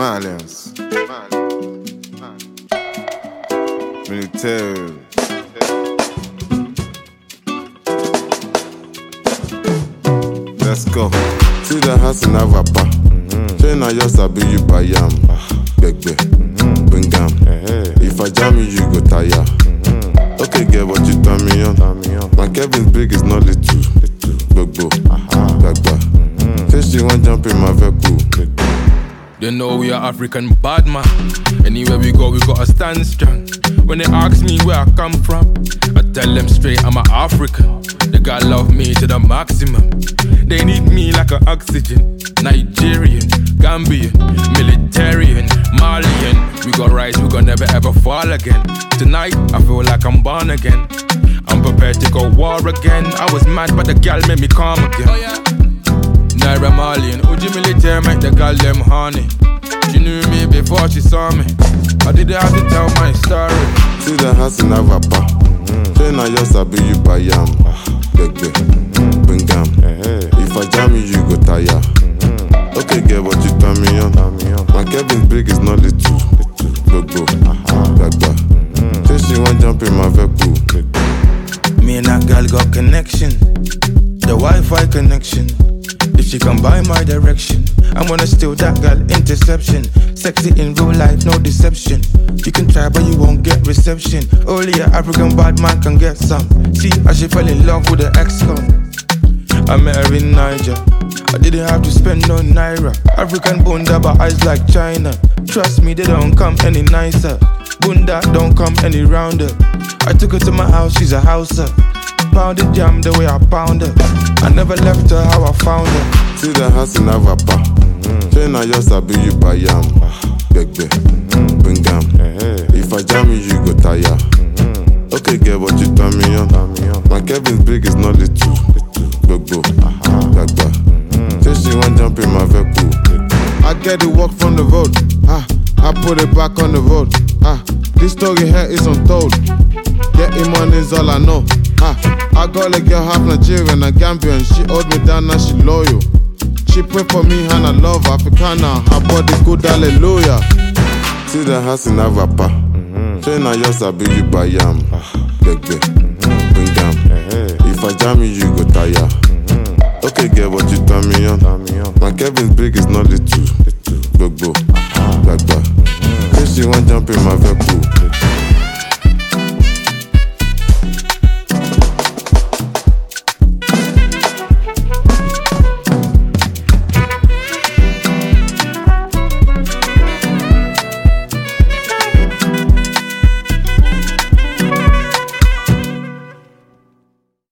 Malians. Militaire. Let's go. See the house in Avapa. Train I just sabi you buy yam. Begbe. Bring am. If I jam you, you go tire. Okay, get what you turn me on. My Kevin's big is not little. Gbogbo. Gbagba. Say she want jump in my vehicle. They know we are African bad man. Anywhere we go, we gotta stand strong. When they ask me where I come from, I tell them straight I'm an African. They gotta love me to the maximum. They need me like an oxygen. Nigerian, Gambian, Militarian, Malian. We got rise, we gon' never ever fall again. Tonight, I feel like I'm born again. I'm prepared to go war again. I was mad, but the gal made me calm again. Oh yeah. Naira Marley and OG Militaire make the girl them honey. She knew me before she saw me. I didn't have to tell my story. See the house in Avapa. Train I just sabi you buy yam. Begbe. Bring am. If I jam you, you go tire. Okay, get what you turn me on. My Kevin's big is not little. Gbogbo. Gbagba. Say she want jump in my vehicle. Me and that girl got connection. The Wi-Fi connection. If she come by my direction, I'm gonna steal that girl, interception. Sexy in real life, no deception. You can try but you won't get reception. Only an African bad man can get some. See, I she fell in love with the ex-con. I met her in Niger. I didn't have to spend no naira. African bunda but eyes like China. Trust me, they don't come any nicer. Bunda don't come any rounder. I took her to my house, she's a houser. Pounded jam the way I pound her. I never left her how I found her. See the house in Avapa. Train I just sabi you buy yam. Begbe. Bring am. If I jam you, you go tire. Okay, get what you turn me on. My Kevin's big is not little. Gbogbo. Gbagba. Say she want jump in my vehicle. I get the work from the road. I put it back on the road. This story here is untold. Getting money is all I know. I got a girl half Nigerian and Gambian. She hold me down and she loyal. She pray for me and I love Africana. Her body good, hallelujah. See the house in Avapa. Train I just sabi you buy yam. Begbe. Bring am. If I jam you, you go tire. Okay, get what you turn me on. My Kevin's big is not little. Gbogbo. Gbagba. Say she want jump in my vehicle.